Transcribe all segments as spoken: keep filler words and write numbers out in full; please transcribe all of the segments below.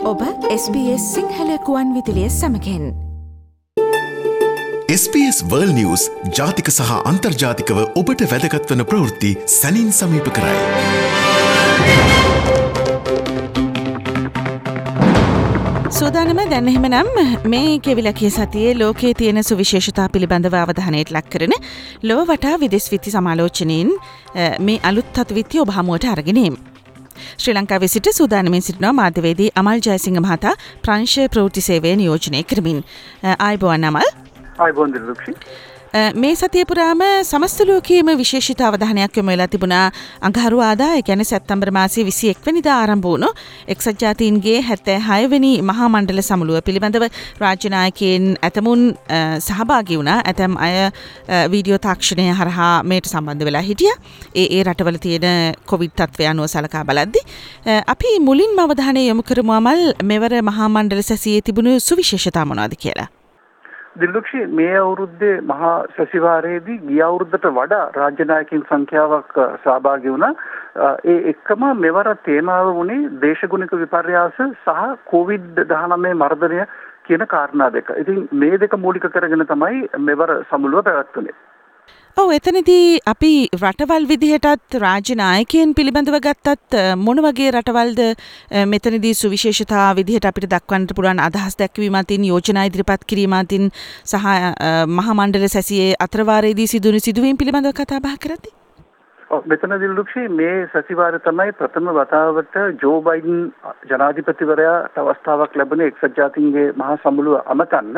ඔබ S B S Sinhala කුවන් විදුලිය සමගින් S B S World News ජාතික සහ අන්තර්ජාතිකව ඔබට වැදගත් වන ප්‍රවෘත්ති සැනින් සමීප කරයි. සූදානම දැන් එහෙමනම් මේ කෙවිලකිය සතියේ ලෝකයේ තියෙන සුවිශේෂතා පිළිබඳව අවධානයට ලක් කරන ලොව වටා විදෙස් විත්ති සමාලෝචනයෙන් මේ අලුත් තත්ත්වවිත්ති ඔබ හමුවට අරගෙන එමු. ශ්‍රී ලංකාවේ සිට සූදානමින් සිටිනවා මාධ්‍යවේදී අමල් ජයසිංහ මහතා ප්‍රංශ ප්‍රවෘත්ති සේවය නියෝජනය කරමින්. ආයුබෝවන් අමල්. ආයුබෝවන් දිලුක්ෂි. මේ සතිය පුරාම සමස්ත ලෝකයේම විශේෂිත අවධානයක් යොමු වෙලා තිබුණා අඟහරුවාදා ඒ කියන්නේ සැප්තැම්බර් මාසයේ විසි එක් වෙනිදා ආරම්භ වුණු එක්සත් ජාතීන්ගේ හැත්තෑ හය වෙනි මහා මණ්ඩල සමුළුව පිළිබඳව රාජ්‍ය නායකයන් ඇතමුන් සහභාගී වුණා. ඇතම් අය වීඩියෝ තාක්ෂණය හරහා මේට සම්බන්ධ වෙලා හිටියා. ඒ ඒ රටවල තියෙන කොවිඩ් තත්ත්වය අනුව සලකා බලද්දී අපි මුලින්ම අවධානය යොමු කරමු අමල් මෙවර මහා මණ්ඩල සැසියේ තිබුණු සුවිශේෂතා මොනවද කියලා. දිල්ලුක්ෂි මේ අවුරුද්දේ මහා සැසිවාරයේදී ගිය අවුරුද්දට වඩා රාජ්‍ය නායකයන් සංඛ්‍යාවක් සහභාගී වුණා. ඒ එක්කම මෙවර තේමාව වුණේ දේශගුණික විපර්යාස සහ කොවිඩ් දහනවය මර්ධනය කියන කාරණා දෙක. ඉතින් මේ දෙක මූලික කරගෙන තමයි මෙවර සමුළුව පැවැත්වුණේ. ඔව් එතනදී අපි රටවල් විදිහටත් රාජ්‍ය නායකයන් පිළිබඳව ගත්තත් මොන වගේ රටවල්ද මෙතනදී සුවිශේෂතා විදිහට අපිට දක්වන්නට පුළුවන් අදහස් දැක්වීම අතින් යෝජනා ඉදිරිපත් කිරීම අතින් සහ මහා මණ්ඩල සැසියේ අතරවාරයේදී සිදුවුණු සිදුවීම් පිළිබඳව කතා බහ කරද්දී ඔව් මෙතනදී ලුක්ෂි මේ සැසිවාරය තමයි ප්‍රථම වතාවට ජෝ බයිඩන් ජනාධිපතිවරයාට අවස්ථාවක් ලැබුණේ එක්සත් ජාතීන්ගේ මහා සමුළුව අමතන්න.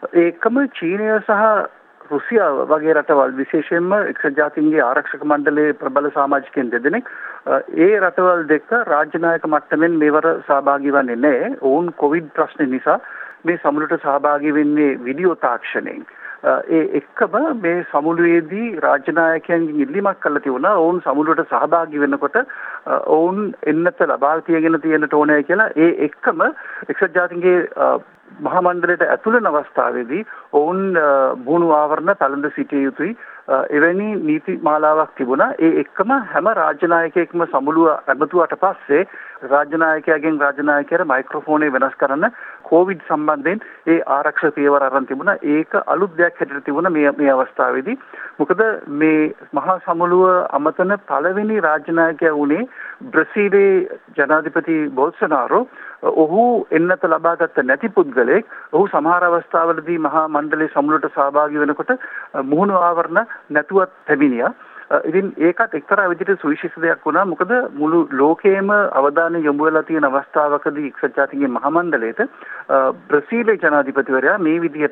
ඒකම චීනය සහ රුසියාව වගේ රටවල් විශේෂයෙන්ම එක්සත් ජාතීන්ගේ ආරක්ෂක මණ්ඩලයේ ප්‍රබල සමාජිකයන් දෙදෙනෙක් ඒ රටවල් දෙක රාජ්‍ය නායක මට්ටමින් මේවර සහභාගී වන්නේ නැහැ. ඔවුන් කොවිඩ් ප්‍රශ්න නිසා මේ සමුළුවට සහභාගී වෙන්නේ වීඩියෝ තාක්ෂණයෙන්. ඒ එක්කම මේ සමුළුවේදී රාජ්‍ය නායකයන්ගෙන් ඉල්ලීමක් කළා තිබුණා ඔවුන් සමුළුවට සහභාගී වෙනකොට ඔවුන් එන්නත ලබා තියගෙන තියෙන ඕනෑ කියලා. ඒ එක්කම එක්සත් ජාතීන්ගේ මහා මණ්ඩලයට ඇතුළු වෙන අවස්ථාවේදී ඔවුන් බුණු ආවරණ තලඳ සිටිය යුතුයි. එවැනි නීති මාලාවක් තිබුණා. ඒ එක්කම හැම රාජ්‍ය නායකයෙක්ම සමුළුව ඇමතුවට පස්සේ රාජ්‍ය නායකයාගෙන් රාජ්‍ය නායකයාට මයික්‍රොෆෝනේ වෙනස් කරන්න කොවිඩ් සම්බන්ධයෙන් ඒ ආරක්ෂක පියවර අරන් තිබුණා. ඒක අලුත් දෙයක් හැටියට තිබුණා මේ මේ අවස්ථාවේදී. මොකද මේ මහා සමුළුව අමතන පළවෙනි රාජ්‍ය 나යකයා වුණේ බ්‍රසීලයේ ජනාධිපති බොල්සනාරෝ. ඔහු එන්නත ලබාගත් නැති පුද්ගලයෙක්. ඔහු සමහර අවස්ථාවලදී මහා මණ්ඩලයේ සමුළුවට සහභාගී වෙනකොට මුහුණු ආවරණ නැතුවත් පැමිණියා. ඉතින් ඒකත් එක්තරා විදිහට සුවිශේෂ දෙයක් වුණා. මොකද මුළු ලෝකයේම අවධානය යොමු වෙලා තියෙන අවස්ථාවකදී එක්සත් ජාතීන්ගේ මහා මණ්ඩලයට බ්‍රසීලයේ ජනාධිපතිවරයා මේ විදිහට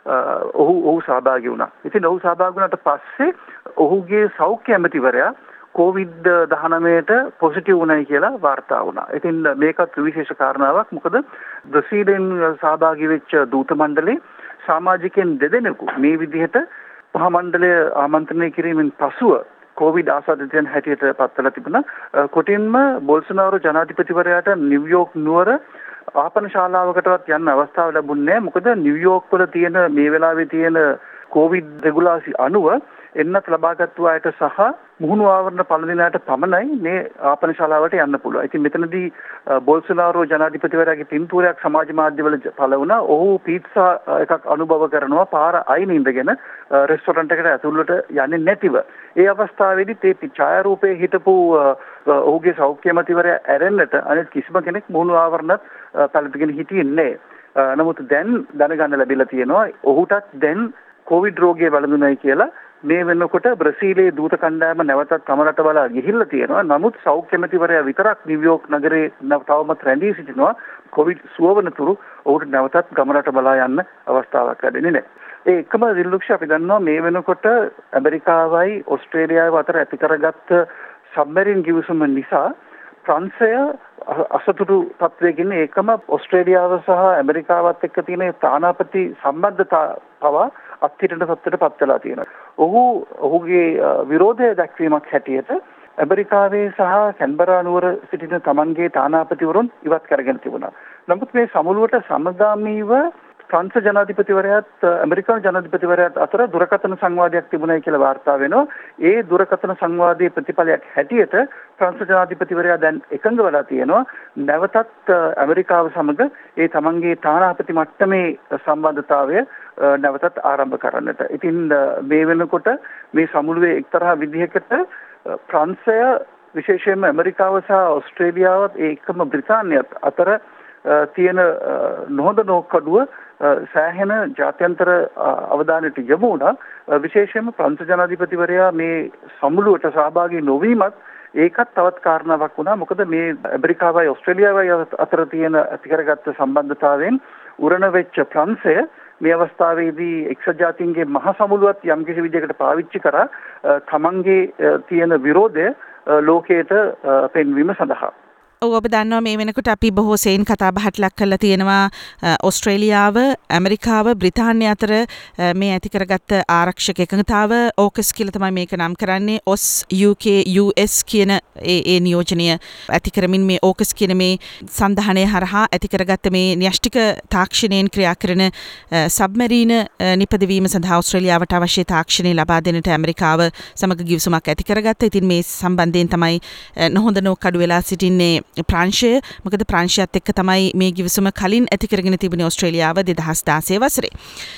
ඔහු ඔහු සහභාගී වුණා. ඉතින් ඔහු සහභාගී වුණාට පස්සේ ඔහුගේ සෞඛ්‍ය ඇමතිවරයා කොවිඩ් දහනවයට පොසිටිව් වුණයි කියලා වාර්තා වුණා. ඉතින් මේකත් විශේෂ කාරණාවක්. මොකද බ්‍රසීලෙන් සහභාගී වෙච්ච දූත මණ්ඩලේ සමාජිකයන් දෙදෙනෙකු මේ විදිහට මහා මණ්ඩලය ආමන්ත්‍රණය කිරීමෙන් පසුව කොවිඩ් ආසාදිතයන් හැටියට පත්වලා තිබුණා. කොටින්ම බොල්සනාරෝ ජනාධිපතිවරයාට නිව්යෝක් නුවර ආපන ශාලාවකටවත් යන්න අවස්ථාව ලැබුණේ නැහැ. මොකද නිව්යෝක් වල තියෙන මේ වෙලාවේ තියෙන කොවිඩ් රෙගුලාසි අනුව එන්නත් ලබාගත්තු අයට සහ මුහුණු ආවරණ පළඳිනාට පමණයි මේ ආපන ශාලාවට යන්න පුළුවන්. ඉතින් මෙතනදී බොල්සනාරෝ ජනාධිපතිවරයාගේ පින්තූරයක් සමාජ මාධ්‍යවල පළ වුණා. ඔහු පීට්සා එකක් අනුභව කරනවා පාර අයින ඉඳගෙන රෙස්ටොරන්ට් එකට ඇතුළට යන්නේ නැතිව. ඒ අවස්ථාවේදී තේ ඡායාරූපයේ හිටපු ඔහුගේ සෞඛ්‍ය ඇමතිවරයා ඇරෙන්නට අනෙක් කිසිම කෙනෙක් මුහුණු ආවරණත් පළඳගෙන හිටියේ නැහැ. නමුත් දැන් දැනගන්න ලැබිලා තියෙනවා ඔහුටත් දැන් කොවිඩ් රෝගය වැළඳුණයි කියලා. මේ වෙනකොට බ්‍රසීලයේ දූත කණ්ඩායම නැවතත් තම රටවල ගිහිල්ලා තියෙනවා. නමුත් සෞඛ්‍ය ඇමතිවරයා විතරක් නිව්යෝක් නගරේ තවමත් රැඳී සිටිනවා. කොවිඩ් සුවවනතුරු ඔහුට නැවතත් ගම රට බලා යන්න අවස්ථාවක් ලැබෙන්නේ නැහැ. ඒ එකම දිල්ලුක්ෂ අපි දන්නවා මේ වෙනකොට ඇමරිකාවයි ඕස්ට්‍රේලියාව අතර ඇති කරගත්ත සබ්මරීන් ගිවිසුම නිසා ප්‍රංශය අසතුටු තත්වයකින් ඒකම ඕස්ට්‍රේලියාව සහ ඇමරිකාවත් එක්ක තියෙන තානාපති සම්බන්ධතාව පවා අත්හිටන තත්ත්වයට පත් වෙලා තියෙනවා. ඔහු ඔහුගේ විරෝධය දැක්වීමක් හැටියට ඇමරිකාවේ සහ කැන්බරා නුවර සිටින තමන්ගේ තානාපතිවරුන් ඉවත් කරගෙන තිබුණා. නමුත් මේ සමුළුවට සමගාමීව ප්‍රංශ ජනාධිපතිවරයාත් ඇමරිකානු ජනාධිපතිවරයාත් අතර දුරකථන සංවාදයක් තිබුණයි කියලා වාර්තා වෙනවා. ඒ දුරකථන සංවාදයේ ප්‍රතිඵලයක් හැටියට ප්‍රංශ ජනාධිපතිවරයා දැන් එකඟ වෙලා තියෙනවා නැවතත් ඇමරිකාව සමග ඒ තමන්ගේ තානාපති මට්ටමේ සම්බන්ධතාවය නැවතත් ආරම්භ කරන්නට. ඉතින් මේ වෙනකොට මේ සමුළුවේ එක්තරා විදිහකට ප්‍රංශය විශේෂයෙන්ම ඇමරිකාව සහ ඕස්ට්‍රේලියාවත් ඒ එක්කම බ්‍රිතාන්‍යයත් අතර තියෙන නොහොඳ නෝකඩුව සෑහෙන ජාත්‍යන්තර අවධානයට යොමු වුණා. විශේෂයෙන්ම ප්‍රංශ ජනාධිපතිවරයා මේ සමුළුවට සහභාගී නොවීමත් ඒකත් තවත් කාරණාවක් වුණා. මොකද මේ ඇමරිකාවයි ඕස්ට්‍රේලියාවයි අතර තියෙන ඇති කරගත්ත සම්බන්ධතාවයෙන් උරණ වෙච්ච ප්‍රංශය මේ අවස්ථාවේදී එක්සත් ජාතීන්ගේ මහ සමුළුවත් යම්කිසි විදිහකට පාවිච්චි කරා තමන්ගේ තියෙන විරෝධය ලෝකයට පෙන්වීම සඳහා. ඔව් ඔබ දන්නවා මේ වෙනකොට අපි බොහෝ සෙයින් කතා බහට ලක් කරලා තියෙනවා ඕස්ට්‍රේලියාව, ඇමරිකාව, බ්‍රිතාන්‍ය අතර මේ ඇති කරගත්ත ආරක්ෂක එකඟතාව ඕකස් කියලා තමයි මේක නම් කරන්නේ. ඔස් යූ කේ යූ එස් කියන ඒ ඒ නියෝජනය ඇති කරමින් මේ ඕකස් කියන මේ සන්ධානය හරහා ඇති කරගත්ත මේ න්‍යෂ්ටික තාක්ෂණයෙන් ක්‍රියා කරන සබ්මරීන නිපදවීම සඳහා ඕස්ට්‍රේලියාවට අවශ්‍ය තාක්ෂණය ලබා දෙන්නට ඇමරිකාව සමග ගිවිසුමක් ඇති කරගත්තා. ඉතින් මේ සම්බන්ධයෙන් තමයි නොහොඳ නෝකඩු වෙලා සිටින්නේ ප්‍රංශය. මොකද ප්‍රංශයත් එක්ක තමයි මේ ගිවිසුම කලින් ඇති කරගෙන තිබුණේ ඕස්ට්‍රේලියාව දෙදහස් දාසය වසරේ.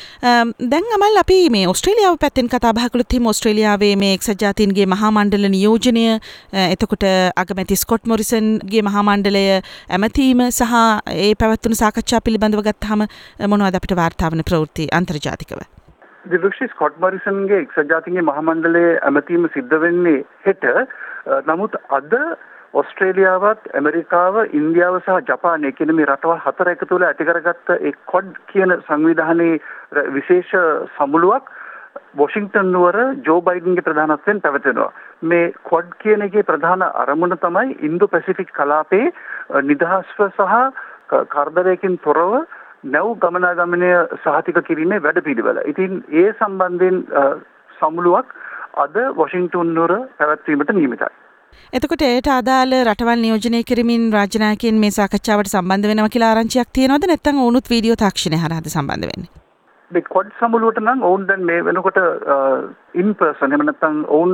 දැන් අමල් අපි මේ ඕස්ට්‍රේලියාව පැත්තෙන් කතා බහ කළොත් හිම ඕස්ට්‍රේලියාවේ මේ එක්සත් ජාතීන්ගේ මහා මණ්ඩල නියෝජනය, එතකොට අගමැති ස්කොට් මොරිසන්ගේ මහා මණ්ඩලය ඇමතීම සහ ඒ පැවැත්වුණු සාකච්ඡා පිළිබඳව ගත්තාම මොනවද අපිට වාර්තා වන ප්‍රවෘත්ති අන්තර්ජාතිකව? දිලුක්ෂි ස්කොට් මොරිසන්ගේ එක්සත් ජාතීන්ගේ මහා මණ්ඩලයේ ඇමතීම සිද්ධ වෙන්නේ හෙට. නමුත් අද ඕස්ට්‍රේලියාවත් ඇමරිකාව ඉන්දියාව සහ ජපානය කියන මේ රටවල් හතර එකතු වෙලා ඇති කරගත්ත ඒ කොඩ් කියන සංවිධානයේ විශේෂ සමුළුවක් වොෂින්ටන් නුවර ජෝ බයිඩන්ගේ ප්‍රධානත්වයෙන් පැවැත්වෙනවා. මේ කොඩ් කියන එකේ ප්‍රධාන අරමුණ තමයි ඉන්දෝ පැසිෆික් කලාපයේ නිදහස්ව සහ කරදරයකින් තොරව නැව් ගමනාගමනය සහතික කිරීමේ වැඩපිළිවෙල. ඉතින් ඒ සම්බන්ධයෙන් සමුළුවක් අද වොෂින්ටන් නුවර පැවැත්වීමට නියමිතයි. එතකොට ඒට අදාළ රටවල් නියෝජනය කරමින් රාජ්‍ය නායකයන් මේ සාකච්ඡාවට සම්බන්ධ වෙනවා කියලා ආරංචියක් තියෙනවද? නැත්නම් ඔවුනුත් වීඩියෝ තාක්ෂණය හරහාද සම්බන්ධ වෙන්නේ? මේ කොඩ් සමුළුවට නම් ඔවුන් දැන් මේ වෙනකොට ඉන් පර්සන් එහෙම නැත්නම් ඔවුන්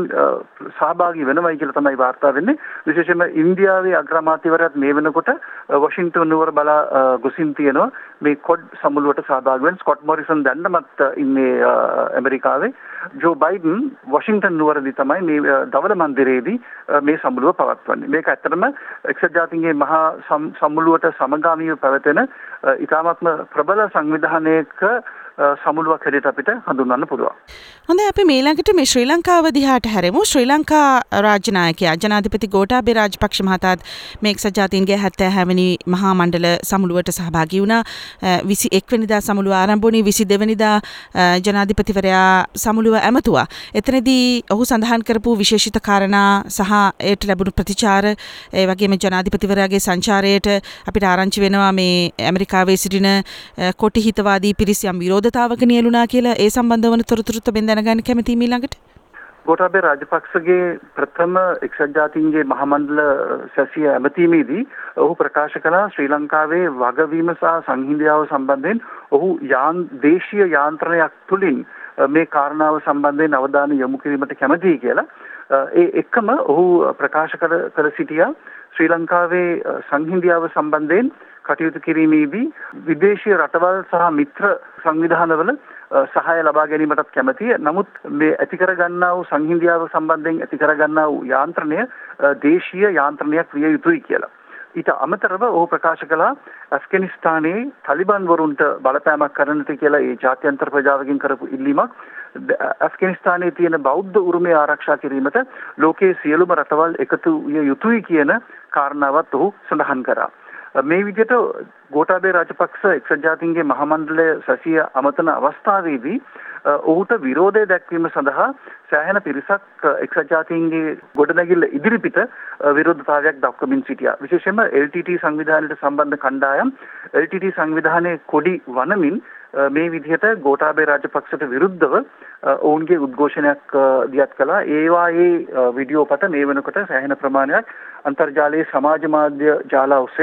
සහභාගී වෙනවයි කියලා තමයි වාර්තා වෙන්නේ. විශේෂයෙන්ම ඉන්දියාවේ අග්‍රාමාත්‍යවරයාත් මේ වෙනකොට වොෂින්ටන් නුවර බලා ගොසින් තියෙනවා මේ කොඩ් සමුළුවට සහභාගී වෙන්න. ස්කොට් මොරිසන් දැන්නමත් ඉන්නේ ඇමරිකාවේ. ජෝ බයිඩන් වොෂින්ටන් නුවරදී තමයි මේ දවල මන්දිරයේදී මේ සමුළුව පවත්වන්නේ. මේක ඇත්තටම එක්සත් ජාතීන්ගේ මහා සමුළුවට සමගාමීව පැවැතෙන ඉතාමත්ම ප්‍රබල සංවිධානයක සමුළුවක් හැටියට අපිට හඳුන්වන්න පුළුවන්. හොඳයි අපි ඊළඟට මේ ශ්‍රී ලංකාව දිහාට හැරෙමු. ශ්‍රී ලංකා රාජ්‍ය නායකයා ජනාධිපති ගෝඨාභය රාජපක්ෂ මහතාත් මේ එක්සත් ජාතීන්ගේ හැත්තෑ වෙනි මහා මණ්ඩල සමුළුවට සහභාගී වුණා. විසි එක් වෙනිදා සමුළුව ආරම්භ වුණේ. විසි දෙක වෙනිදා ජනාධිපතිවරයා සමුළුව ඇමතුවා. එතනදී ඔහු සඳහන් කරපු විශේෂිත කාරණා සහ ඒට ලැබුණු ප්‍රතිචාර, ඒ වගේම ජනාධිපතිවරයාගේ සංචාරයට අපිට ආරංචි වෙනවා මේ ඇමරිකාවේ සිටින කොටි හිතවාදී පිරිස් යම් විරෝධතාවක නියලුණා කියලා. ඒ සම්බන්ධ වන තොරතුරුත් ඔබෙන් දැනගන්න කැමතියි ඊළඟට. ගෝඨාභය රාජපක්ෂගේ ප්‍රථම එක්සත් ජාතීන්ගේ මහා මණ්ඩල සැසිය ඇමතීමේදී ඔහු ප්‍රකාශ කළා ශ්‍රී ලංකාවේ වගවීම සහ සංහිඳියාව සම්බන්ධයෙන් ඔහු යාන් දේශීය යාන්ත්‍රණයක් තුලින් මේ කාරණාව සම්බන්ධයෙන් අවධානය යොමු කිරීමට කැමතියි කියලා. ඒ එක්කම ඔහු ප්‍රකාශ කර සිටියා ශ්‍රී ලංකාවේ සංහිඳියාව සම්බන්ධයෙන් කටයුතු කිරීමේදී විදේශීය රටවල් සහ මිත්‍ර සංවිධානවල සහාය ලබා ගැනීමටත් කැමතියි. නමුත් මේ ඇති කරගන්නා වූ සංහිඳියාව සම්බන්ධයෙන් ඇති කරගන්නා වූ යාන්ත්‍රණය දේශීය යාන්ත්‍රණයක් විය යුතුයි කියලා. ඊට අමතරව ඔහු ප්‍රකාශ කළා ඇෆ්ගනිස්තානයේ තලිබන් වරුන්ට බලපෑමක් කරන්නට කියලා ඒ ජාත්‍යන්තර ප්‍රජාවකින් කරපු ඉල්ලීමක් ඇෆ්ගනිස්තානයේ තියෙන බෞද්ධ උරුමය ආරක්ෂා කිරීමට ලෝකයේ සියලුම රටවල් එකතු විය යුතුයි කියන කාරණාවත් ඔහු සඳහන් කරා. මේ විදිහට ගෝඨාභය රාජපක්ෂ එක්සත් ජාතීන්ගේ මහා මණ්ඩලය සැසිය අමතන අවස්ථාවේදී ඔහුට විරෝධය දැක්වීම සඳහා සෑහෙන පිරිසක් එක්සත් ජාතීන්ගේ ගොඩනැගිල්ල ඉදිරිපිට විරෝධතාවයක් දක්වමින් සිටියා. විශේෂයෙන්ම එල් ටී ටී සංවිධානයට සම්බන්ධ කණ්ඩායම් එල් ටී ටී සංවිධානයේ කොඩි වනමින් මේ විදිහට ගෝඨාභය රාජපක්ෂට විරුද්ධව ඔවුන්ගේ උද්ඝෝෂණයක් දියත් කළා. ඒවායේ වීඩියෝ පට මේ වෙනකොට සෑහෙන ප්‍රමාණයක් අන්තර්ජාලයේ සමාජ මාධ්‍ය ජාලා ඔස්සේ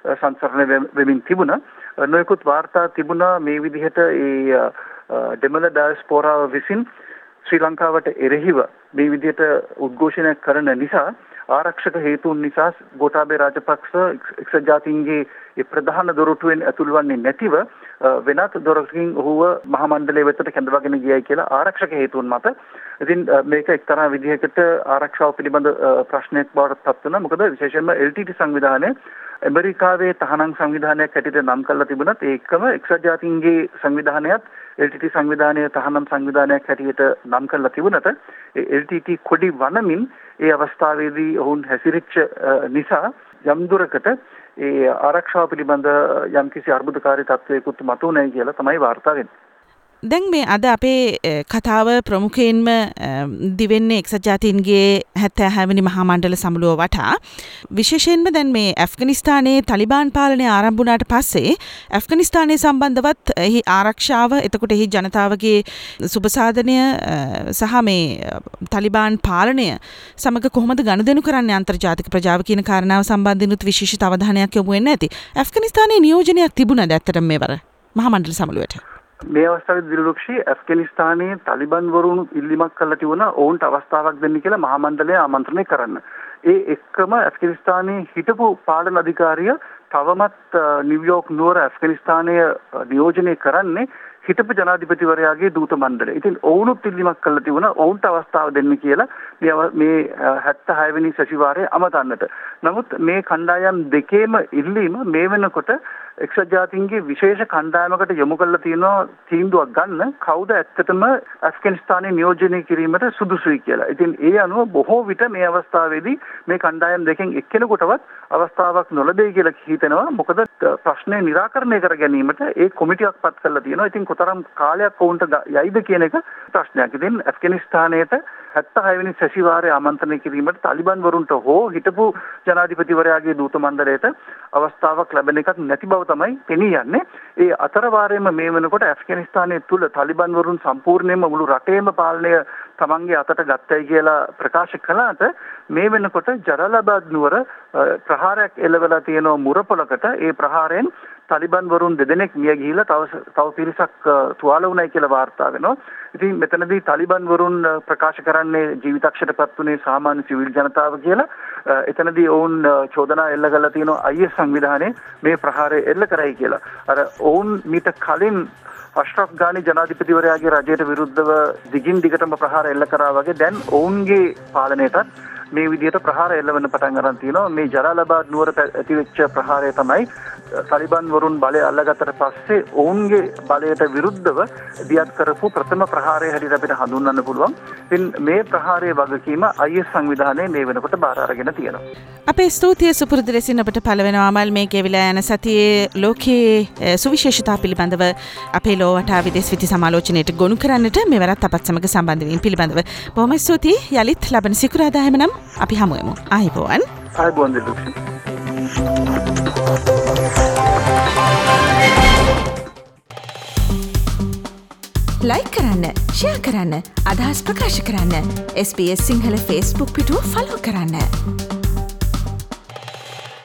සංසරණය වෙමින් තිබුණා. නොයෙකුත් වාර්තා තිබුණා මේ විදිහට ඒ දෙමළ ඩයස්පෝරාව විසින් ශ්‍රී ලංකාවට එරෙහිව මේ විදිහට උද්ඝෝෂණය කරන නිසා ආරක්ෂක හේතුන් නිසා ගෝඨාභය රාජපක්ෂ එක්සත් ජාතීන්ගේ ඒ ප්‍රධාන දොරටුවෙන් ඇතුල් වන්නේ නැතිව වෙනත් දොරකින් ඔහුව මහා මණ්ඩලය වෙතට කැඳවාගෙන ගියයි කියලා ආරක්ෂක හේතුන් මත. ඉතින් මේක එක්තරා විදිහකට ආරක්ෂාව පිළිබඳ ප්‍රශ්නයක් බවට පත් වෙනවා. මොකද විශේෂයෙන්ම එල් ටී ටී සංවිධානය ඇමරිකාවේ තහනම් සංවිධානයක් හැටියට නම් කරලා තිබුණත් ඒකම එක්සත් ජාතීන්ගේ සංවිධානයත් එල් ටී ටී සංවිධානය තහනම් සංවිධානයක් හැටියට නම් කරලා තිබුණට එල් ටී ටී කොඩි වනමින් ඒ අවස්ථාවේදී ඔවුන් හැසිරිච්ච නිසා යම් දුරකට ඒ ආරක්ෂාව පිළිබඳ යම්කිසි අර්බුදකාරී තත්ත්වයකට මතුවුණයි කියලා තමයි වාර්තා වෙන්නේ. දැන් මේ අද අපේ කතාව ප්‍රමුඛයෙන්ම දිවෙන්නේ එක්සත් ජාතීන්ගේ හැත්තෑ හැවෙනි මහා මණ්ඩල සමුළුව වටා. විශේෂයෙන්ම දැන් මේ ඇෆ්ගනිස්තානයේ තලිබාන් පාලනය ආරම්භ වුණාට පස්සේ ඇෆ්ගනිස්තානයේ සම්බන්ධවත් එහි ආරක්ෂාව, එතකොට එහි ජනතාවගේ සුබසාධනය සහ මේ තලිබාන් පාලනය සමග කොහොමද ගනුදෙනු කරන්නේ අන්තර්ජාතික ප්‍රජාව කියන කාරණාව සම්බන්ධිනුත් විශේෂිත අවධානයක් යොමු වෙන්න ඇති. ඇෆ්ගනිස්තානයේ නියෝජනයක් තිබුණාද ඇත්තටම මේවර මහා මණ්ඩල සමුළුවට? මේ අවස්ථාවේ දිලුක්ෂී ඇෆ්ගනිස්තානයේ තලිබන් වරුන් ඉල්ලීමක් කළා තිබුණා ඔවුන්ට අවස්ථාවක් දෙන්න කියලා මහා මණ්ඩලය ආමන්ත්‍රණය කරන්න. ඒ එක්කම ඇෆ්ගනිස්තානයේ හිටපු පාලන අධිකාරිය තවමත් නිව්යෝර්ක් නුවර ඇෆ්ගනිස්තානයේ නියෝජනය කරන්නේ හිටපු ජනාධිපතිවරයාගේ දූත මණ්ඩලය. ඉතින් ඔවුනුත් ඉල්ලීමක් කළා තිබුණා ඔවුන්ට අවස්ථාව දෙන්න කියලා මේ මේ හැත්තෑ හය වෙනි සැසිවාරයේ අමතන්නට. නමුත් මේ කණ්ඩායම් දෙකේම ඉල්ලීම මේ වෙනකොට එක්සත් ජාතීන්ගේ විශේෂ කණ්ඩායමකට යොමු කරලා තියෙනවා තීන්දුවක් ගන්න කවුද ඇත්තටම ඇෆ්ගනිස්තානයේ නියෝජනය කිරීමට සුදුසුයි කියලා. ඉතින් ඒ අනුව බොහෝ විට මේ අවස්ථාවේදී මේ කණ්ඩායම් දෙකෙන් එක්කෙනෙකුටවත් අවස්ථාවක් නොලැබෙයි කියලා හිතෙනවා. මොකද ප්‍රශ්නේ निराකරණය කර ගැනීමට ඒ කොමිටියක් පත් කරලා තියෙනවා. ඉතින් කොතරම් කාලයක් වුන්ට යයිද කියන එක ප්‍රශ්නයක්. ඉතින් ඇෆ්ගනිස්තානයේට හැත්තෑ හය වෙනි සැසිවාරයේ ආමන්ත්‍රණය කිරීමට තලිබන් වරුන්ට හෝ හිටපු ජනාධිපතිවරයාගේ දූත මණ්ඩලයට අවස්ථාවක් ලැබෙන එකක් නැති බව තමයි පෙනී යන්නේ. ඒ අතර වාරයේම මේ වෙනකොට ඇෆ්ගනිස්තානයේ තුල තලිබන් වරුන් සම්පූර්ණයෙන්ම මුළු රටේම පාලනය තමන්ගේ අතට ගත්තයි කියලා ප්‍රකාශ කළාට මේ වෙනකොට ජලාලාබාද් නුවර ප්‍රහාරයක් එළවලා තියෙන මුරපොලකට ඒ ප්‍රහාරයෙන් තලිබන් වරුන් දෙදෙනෙක් මිය ගිහිලා තව තව පිරිසක් තුවාල වුණයි කියලා වාර්තා වෙනවා. ඉතින් මෙතනදී තලිබන් වරුන් ප්‍රකාශ කරන්නේ ජීවිතක්ෂයටපත් වුණේ සාමාන්‍ය සිවිල් ජනතාව කියලා. එතනදී ඔවුන් චෝදනා එල්ල කරලා තියෙනවා ආයි එස් සංවිධානයේ මේ ප්‍රහාරය එල්ල කරයි කියලා. අර ඔවුන් මීට කලින් අශ්රෆ් ගානි ජනාධිපතිවරයාගේ රජයට විරුද්ධව දිගින් දිගටම ප්‍රහාර එල්ල කරා වගේ දැන් ඔවුන්ගේ පාලනයටත් මේ විදිහට ප්‍රහාර එල්ලවෙන්න පටන් ගන්න තියෙනවා. මේ ජලාලාබාද් නුවර ඇතිවෙච්ච ප්‍රහාරය තමයි තලිබන් වරුන් බලය අල්ලගත්තට පස්සේ ඔවුන්ගේ බලයට විරුද්ධව දියත් කරපු ප්‍රථම ප්‍රහාරය හැටියට අපිට හඳුන්වන්න පුළුවන්. ඉතින් මේ ප්‍රහාරයේ වගකීම ආයි එස් සංවිධානයේ මේ වෙනකොට බාර අරගෙන තියෙනවා. අපේ ස්තුතිය සුපුරුදු ලෙසින් අපට පළවෙනවා අමල් මේ ගෙවිලා යන සතියේ ලෝකයේ සුවිශේෂතා පිළිබඳව අපේ ලෝ වටා විදේශ විති සමාලෝචනයට ගොනු කරන්නට මෙවරත් අපත් සමග සම්බන්ධ වීම පිළිබඳව බොහොම ස්තුතියි. යලිත් ලබන සිකුරාදා හැමනම් අපි හමු වෙමු. ආයිබෝවන්. ආයිබෝවන් දිලුක්ෂි. ලයික් කරන්න, ෂෙයා කරන්න, අදහස් ප්‍රකාශ කරන්න. S B S Sinhala Facebook පිටුව ෆලෝ කරන්න.